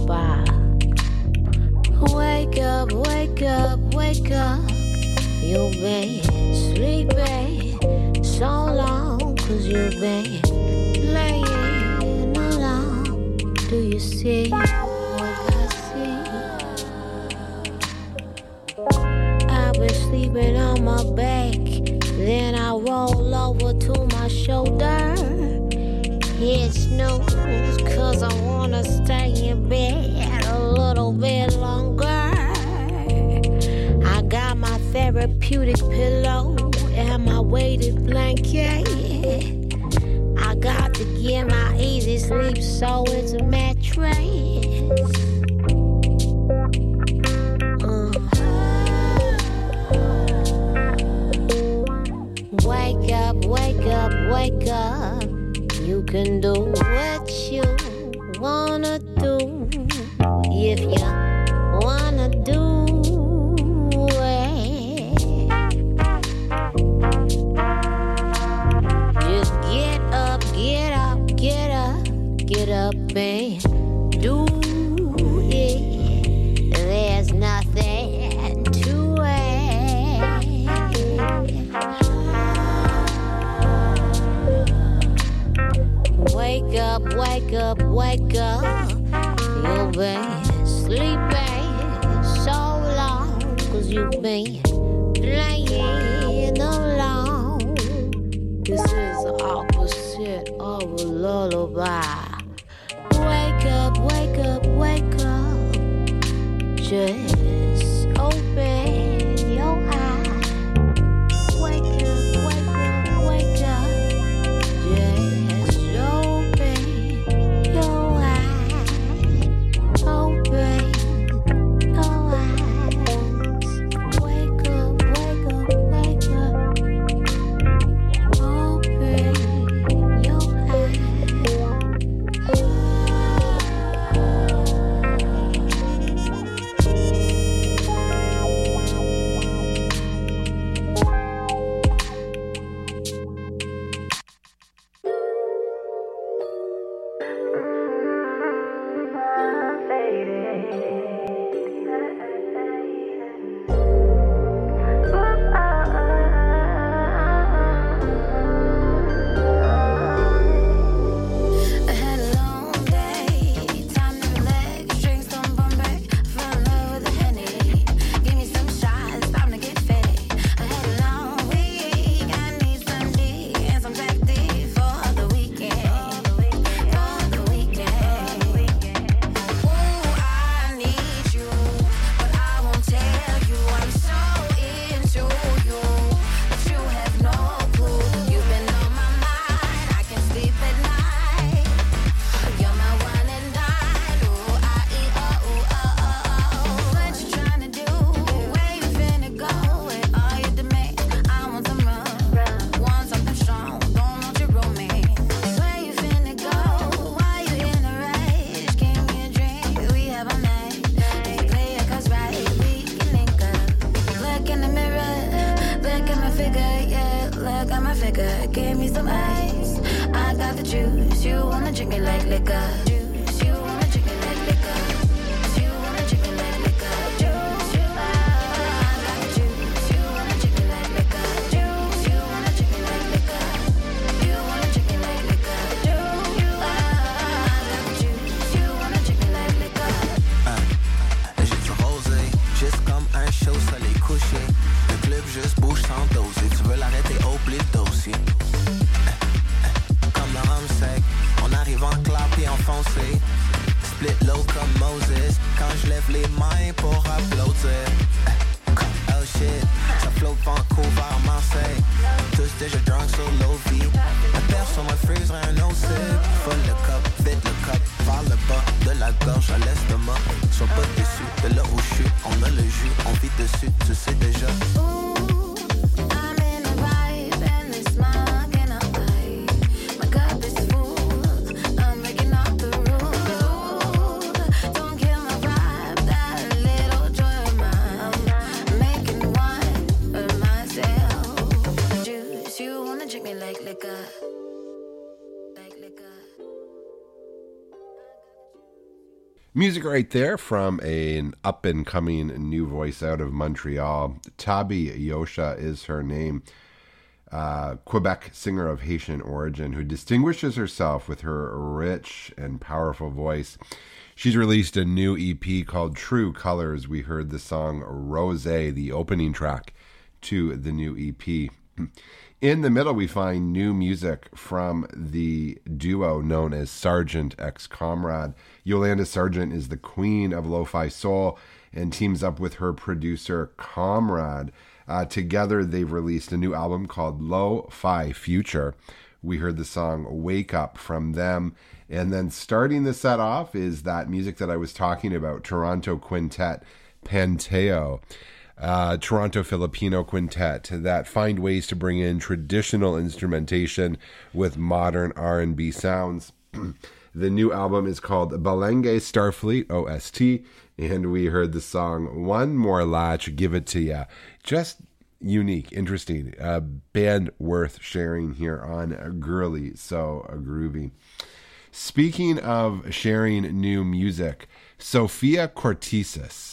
lullaby. Wake up, wake up, wake up. You've been sleeping so long, 'cause you've been laying alone. Do you see what I see? I've been sleeping on my back, then I roll over to my shoulder. Hit snooze, 'cause I wanna stay in bed a little bit longer. I got my therapeutic pillow and my weighted blanket. I got to get my easy sleep, so it's a mattress. Wake up, wake up, wake up. You can do what you wanna do if you wanna do it. Just get up, get up, get up, get up and do it. There's nothing to it. Wake up, wake up, wake up. You've been sleeping so long, 'cause you've been playing alone. This is the opposite of a lullaby. Wake up, wake up, wake up. Just open your eyes. Wake up, wake up, wake up. Just open your eyes. Open your eyes. Wake up, wake up, wake up. Open your eyes. I had a long day, time to relax, drinks don't bum back, fell in love with a Henny. Give me some shots, time to get fed. I had a long week, I need some D and some Jack D for the weekend, for the weekend. Ooh, I need you, but I won't tell you. I'm so into you, but you have no clue. You've been on my mind, I can't sleep at night. You're my one and dime. Ooh, what you tryna do? Where you finna go? With all your demands, I want some rum, want something strong. Don't want your romance. Where you finna go? Why you in a rush? Give me a drink, we have a night. Play it 'cause right, we can link up. Look in the mirror, look at my figure, yeah, look at my figure. Give me some ice, I got the juice. You wanna drink it like liquor. Juice, you wanna drink it like liquor. You wanna drink it like liquor. Juice, I got the juice. You wanna drink it like liquor. Juice, you wanna drink it like liquor. You wanna drink it like liquor. Juice, I got the juice. You wanna drink it like liquor. J'ai du rosé, juste comme un show, ça les couché. Le club juste bouge sans doser. Tu veux l'arrêter, oublie le dossier. Comme le rhum sec, on arrive en clap et enfoncé. Split low comme Moses, quand je lève les mains pour applaudir. Oh shit, ça flotte Vancouver, Marseille. Tous déjà drunk sur l'eau vie. La personne me freezerait un OC. Full le cup, vide le cup, par le bas de la gorge à l'estomac. Sois pas déçu de là où je suis, on a le jus, on vit dessus, tu sais déjà. I'm in a vibe and it's smug and I'm like, my cup is full, I'm breaking all the rules. Don't kill my vibe, that little joy of mine. I'm making one of myself. Juice, you wanna drink me like liquor. Music right there from an up-and-coming new voice out of Montreal. Tabi Yosha is her name. Quebec singer of Haitian origin who distinguishes herself with her rich and powerful voice. She's released a new EP called True Colors. We heard the song Rosé, the opening track to the new EP. In the middle, we find new music from the duo known as Sargent X Comrade. Yolanda Sargent is the queen of lo-fi soul and teams up with her producer Comrade. Together, they've released a new album called Lo-Fi Future. We heard the song Wake Up from them. And then starting the set off is that music that I was talking about, Toronto quintet Panteo. Toronto Filipino quintet that find ways to bring in traditional instrumentation with modern R&B sounds. The new album is called Balenge Starfleet, OST, and we heard the song One More Latch, Give It To Ya. Just unique, interesting, band worth sharing here on Girly So Groovy. Speaking of sharing new music, Sofia Cortesis,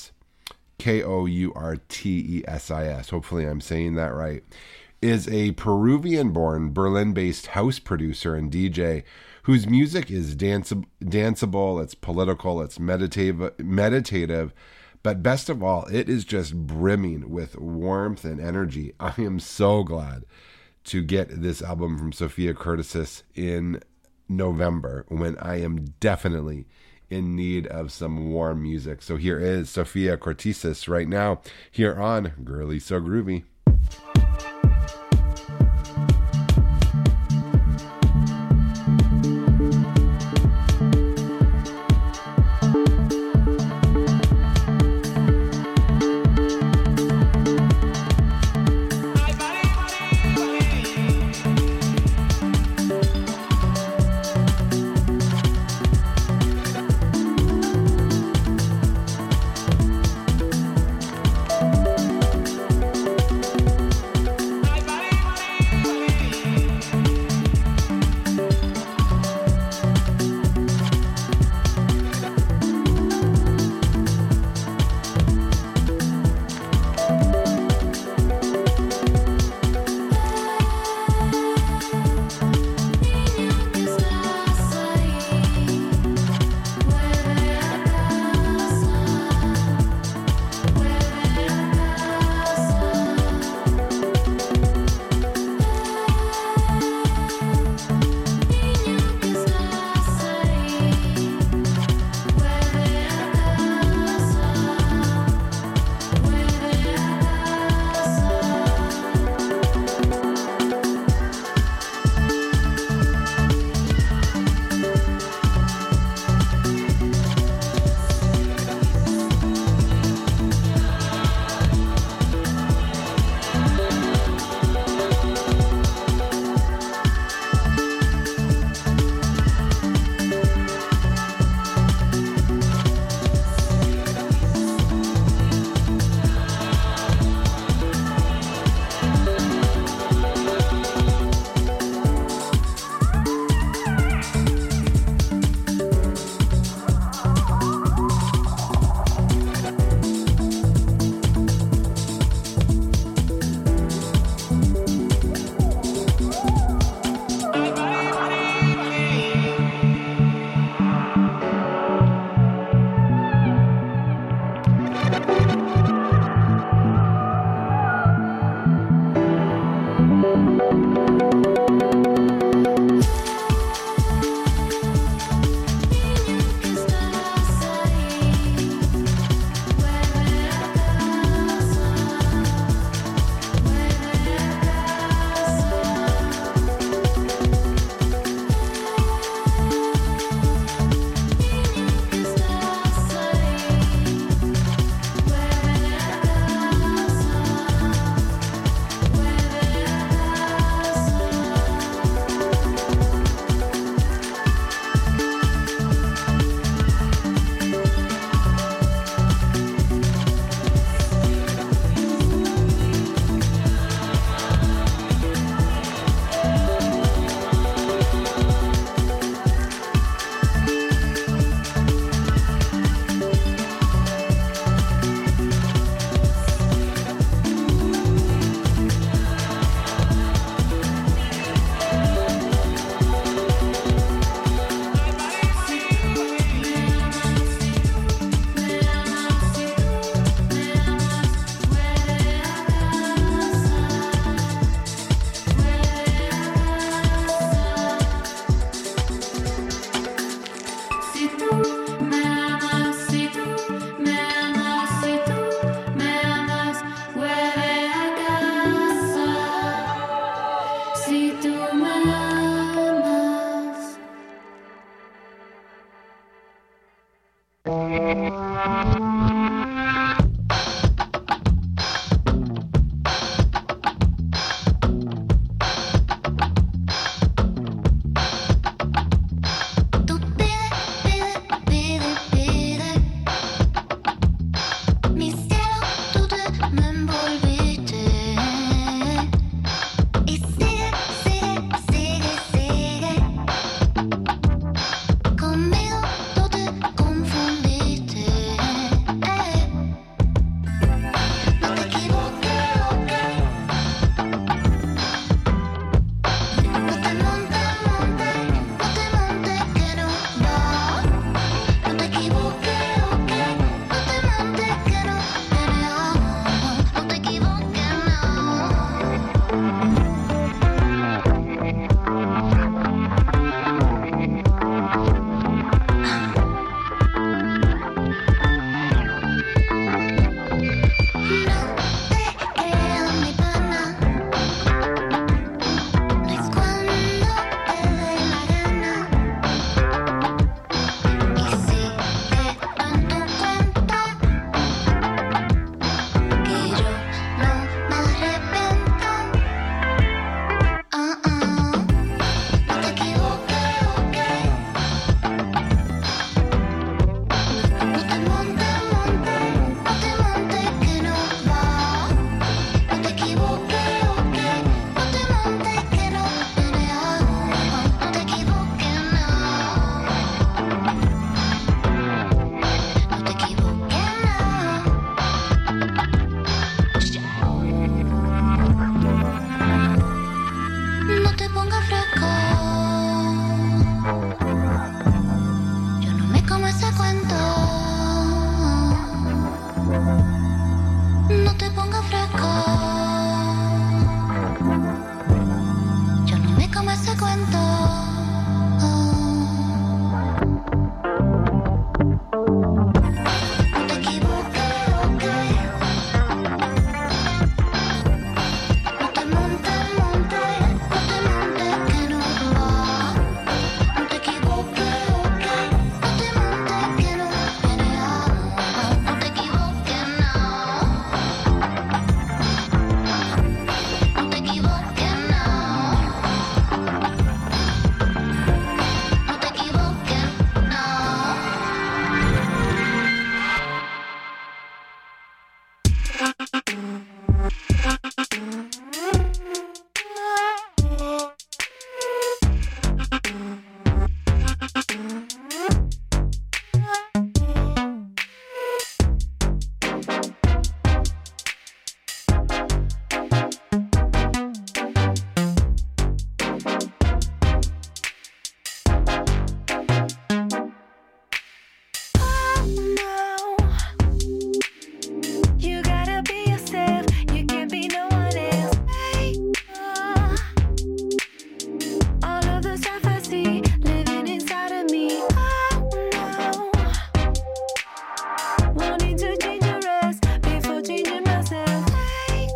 Kourtesis, hopefully I'm saying that right, is a Peruvian-born, Berlin-based house producer and DJ whose music is danceable, it's political, it's meditative, but best of all, it is just brimming with warmth and energy. I am so glad to get this album from Sofia Cortesis in November when I am definitely in need of some warm music. So here is Sofia Cortesis right now here on Girly So Groovy. ese cuento. No te equivoques, ok. No te montes, que no va. No te equivoques, ok. No te montes, que no viene agua. No te equivoques, no. No te equivoques, no. No te equivoques, no. You gotta be yourself. You can't be no one else. Hey, all of the stuff I see living inside of me. Oh no, wanting to change the rest before changing myself. Hey,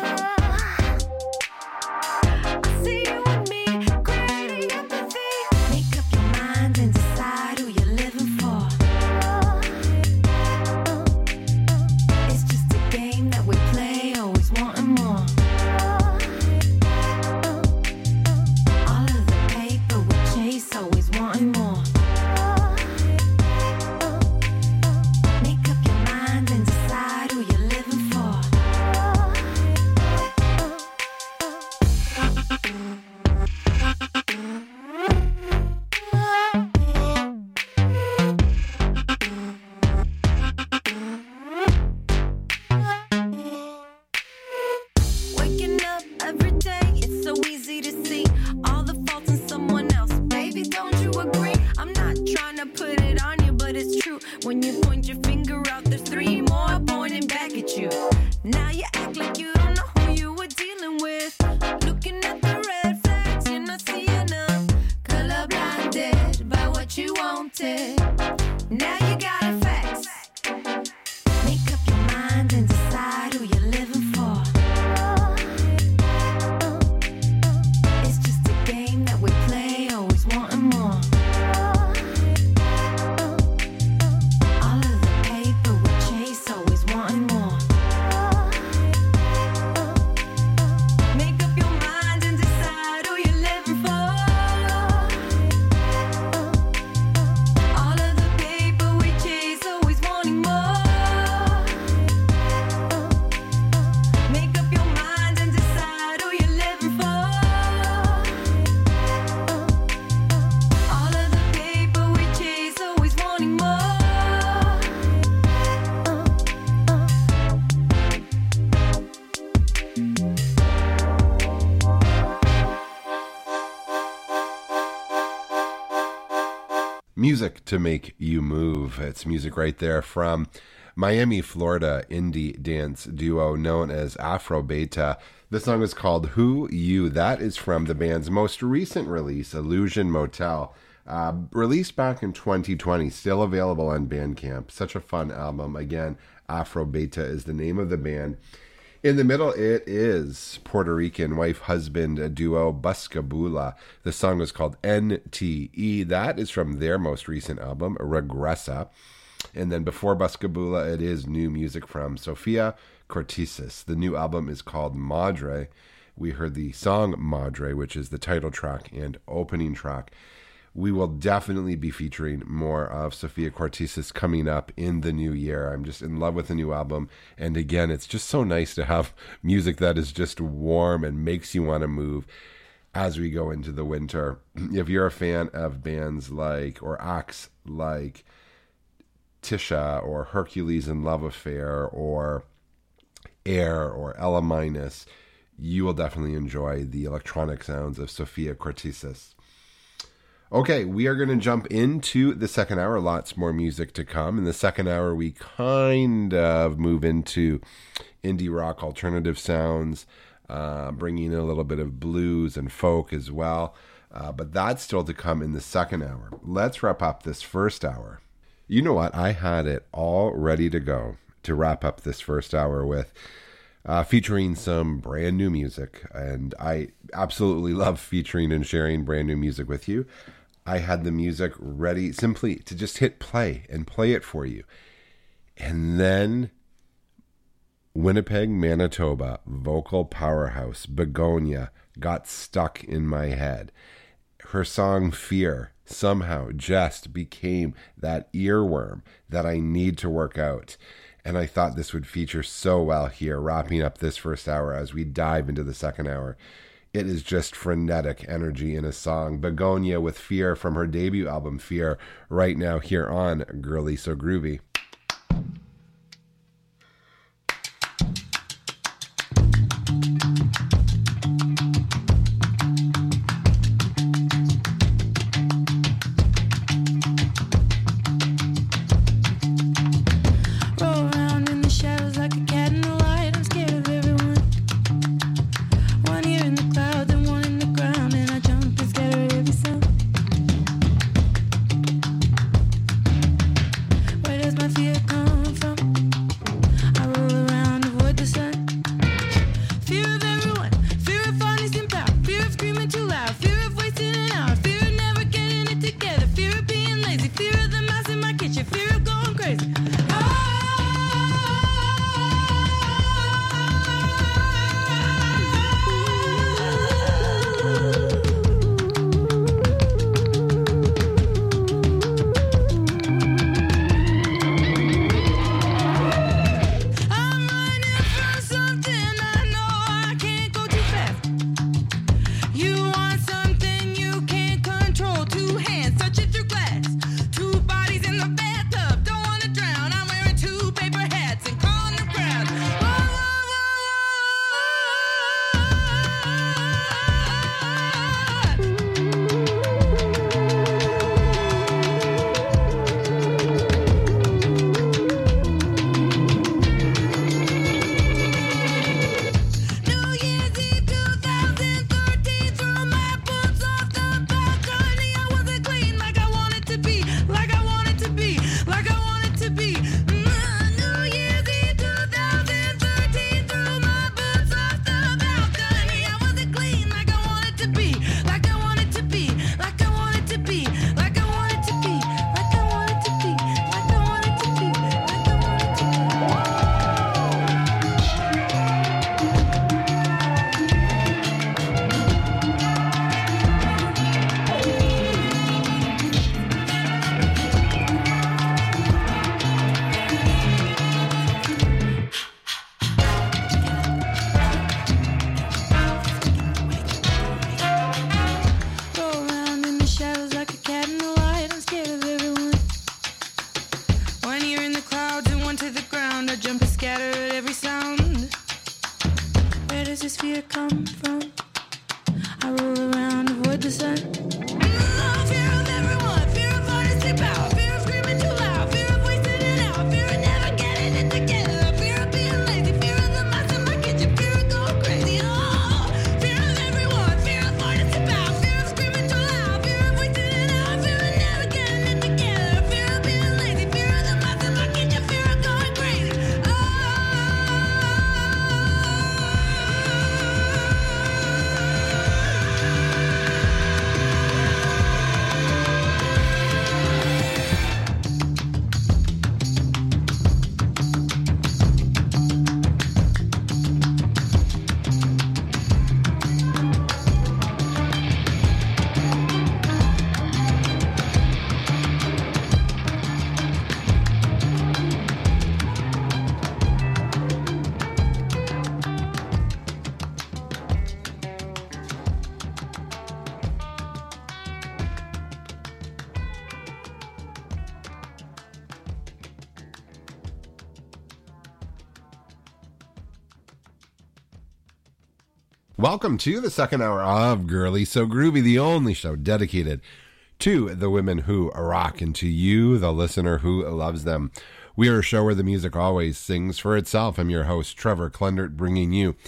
I see you and me, creating empathy. Make up your mind and decide who you're living for. It's just a game that we play, always wanting more. All of the paper we chase, always wanting more. Make up your mind and decide who you're living for. Waking up every day, it's so easy to see all the faults in someone else. Baby, don't you agree? I'm not trying to put it on you, but it's true. When you point your finger out, there's three more pointing back at you. Now you act like you don't know who you were dealing with. Looking at the red flags, you're not seeing them. Colorblinded by what you wanted. Now you got effects. Make up your mind and decide who you're living for. It's just a game that we play, always wanting more. All of the paper we chase, always wanting more. Make up your mind and decide who you're living for. All of the paper we chase, always wanting more. Make up your mind and decide who you're living for. All of the paper we chase, always wanting more. Music to make you move. It's music right there from Miami, Florida indie dance duo known as Afro Beta. The song is called Who You. That is from the band's most recent release, Illusion Motel. Released back in 2020, still available on Bandcamp. Such a fun album. Again, Afro Beta is the name of the band. In the middle, it is Puerto Rican wife-husband duo Buscabula. The song is called NTE. That is from their most recent album, Regresa. And then before Buscabula, it is new music from Sofia Cortisis. The new album is called Madre. We heard the song Madre, which is the title track and opening track. We will definitely be featuring more of Sofia Cortisis coming up in the new year. I'm just in love with the new album. And again, it's just so nice to have music that is just warm and makes you want to move as we go into the winter. If you're a fan of bands like, or acts like Tisha or Hercules and Love Affair or Air or Ella Minus, you will definitely enjoy the electronic sounds of Sofia Cortisis. Okay, we are going to jump into the second hour. Lots more music to come. In the second hour, we kind of move into indie rock alternative sounds, bringing in a little bit of blues and folk as well. But that's still to come in the second hour. Let's wrap up this first hour. You know what? I had it all ready to go to wrap up this first hour with, featuring some brand new music. And I absolutely love featuring and sharing brand new music with you. I had the music ready simply to just hit play and play it for you. And then Winnipeg, Manitoba, vocal powerhouse Begonia got stuck in my head. Her song Fear somehow just became that earworm that I need to work out. And I thought this would feature so well here, wrapping up this first hour as we dive into the second hour. It is just frenetic energy in a song. Begonia with Fear from her debut album Fear, right now here on Girly So Groovy. Welcome to the second hour of Girly So Groovy, the only show dedicated to the women who rock and to you, the listener who loves them. We are a show where the music always sings for itself. I'm your host, Trevor Klendert, bringing you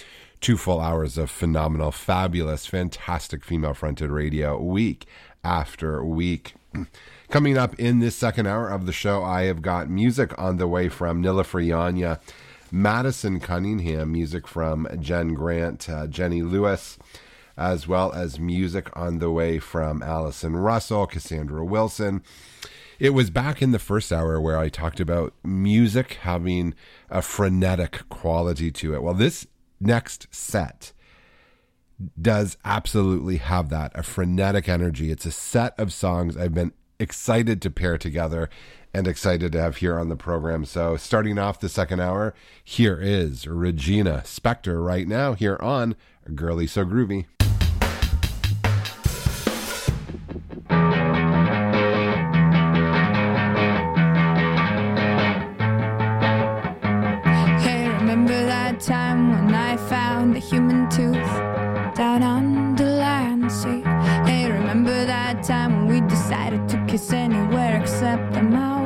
2 full hours of phenomenal, fabulous, fantastic female-fronted radio week after week. Coming up in this second hour of the show, I have got music on the way from Nilüfer Yanya, Madison Cunningham, music from Jen Grant, Jenny Lewis, as well as music on the way from Allison Russell, Cassandra Wilson. It was back in the first hour where I talked about music having a frenetic quality to it. Well, this next set does absolutely have that, a frenetic energy. It's a set of songs I've been excited to pair together and excited to have here on the program. So starting off the second hour, here is Regina Spektor right now here on Girly So Groovy. Hey, remember that time when I found the human tooth down on the land sea? Hey, remember that time when we decided to kiss anywhere except the mouth?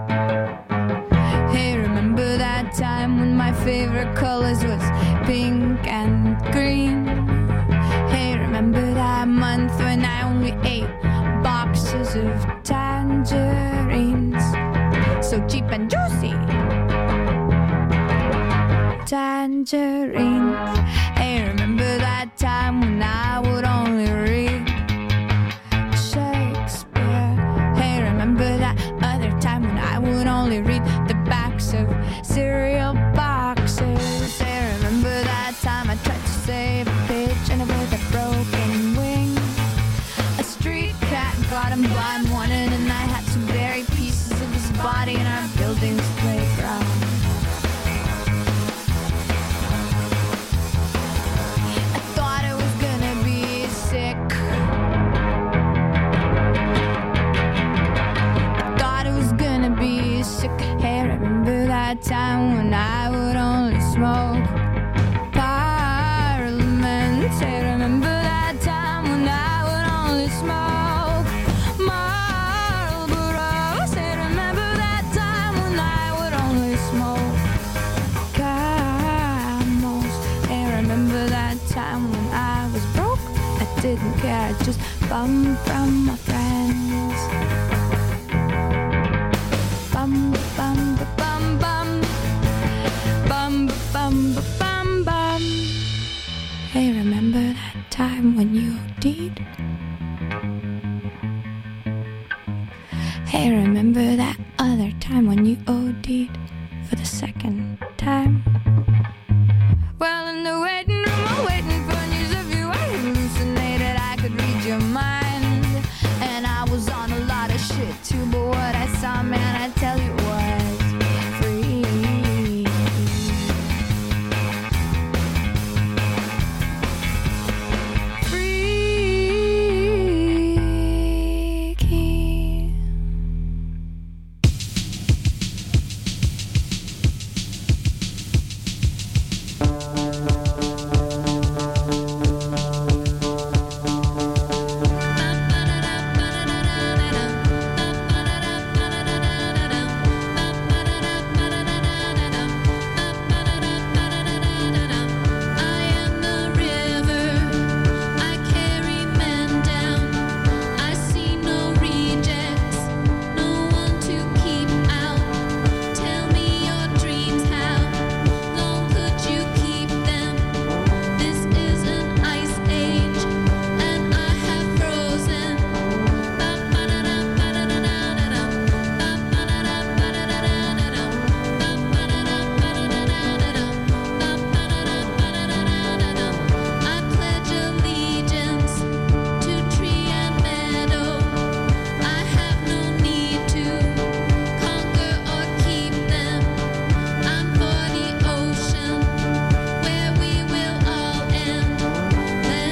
Hey, remember that time when my favorite colors was pink and green? Hey, remember that month when I only ate boxes of tangerines, so cheap and juicy tangerines. Hey, remember that time when I would only read Shakespeare? Hey, remember that other time when I would only read the backs of cereal boxes? Hey, remember that time I tried to save a pigeon with a broken wing? A street cat got him blind wanted, and I had to bury pieces of his body in our building's playground. Hey, remember that time when I would only smoke Parliament? Hey, remember that time when I would only smoke Marlboros? Hey, remember that time when I would only smoke Camels? Hey, remember that time when I was broke? I didn't care, I just bummed from my friends. Bum bum bum bum bum bum bum bum. Hey, remember that time when you OD'd? Hey, remember that other time when you OD'd for the second time?